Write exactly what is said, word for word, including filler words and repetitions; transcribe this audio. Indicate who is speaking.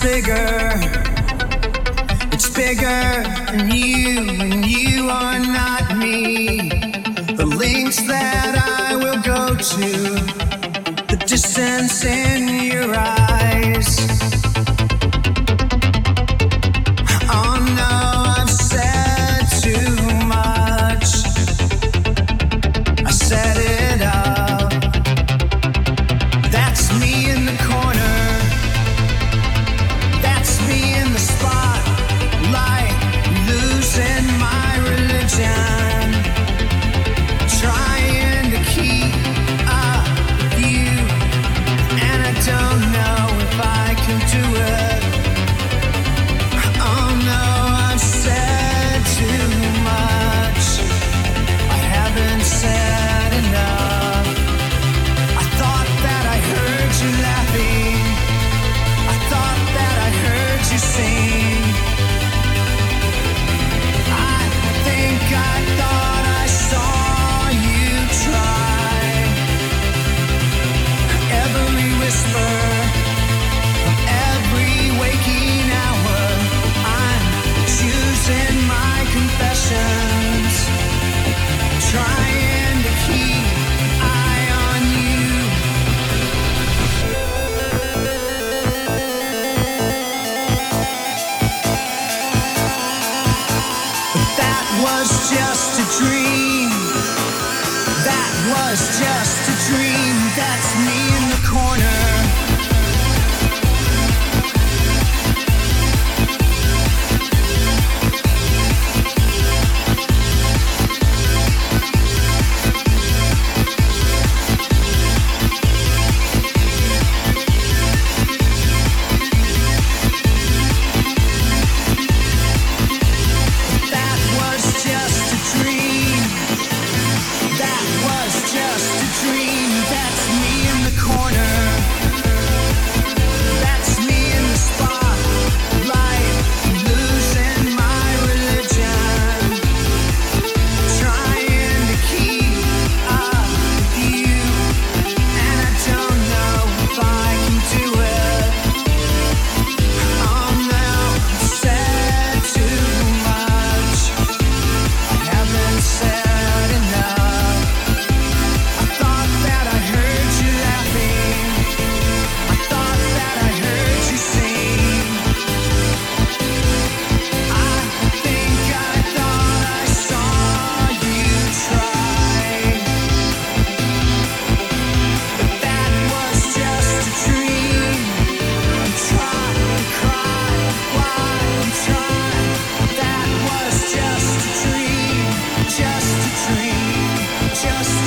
Speaker 1: bigger. It's bigger than you, and you are not me. The links that I will go to, the distance in your eyes. Oh no, I've said too much. I set it up. That's me in the corner. That's me in the spotlight, losing my religion, trying to keep up with you, and I don't know if I can do it. Oh no, I've said too much. I haven't said enough. I thought that I heard you laughing. I thought that I heard you sing. I think I thought I saw you try. Every whisper of every waking hour, I'm choosing my confessions, trying to keep an eye on you. But that was just a dream. That was just a dream. That's me in the corner. That was just a dream. That was just a dream. That's me in the corner. That's me in the spotlight, losing my religion, trying to keep up with you, and I don't know if I can do it. Oh no, I've said too much. I haven't said enough. I thought that I heard you laughing. I thought that I heard you sing. I think I thought I saw you try. But that was just a dream. I'm trying to cry while I'm trying. That was just a dream. Just a dream. Just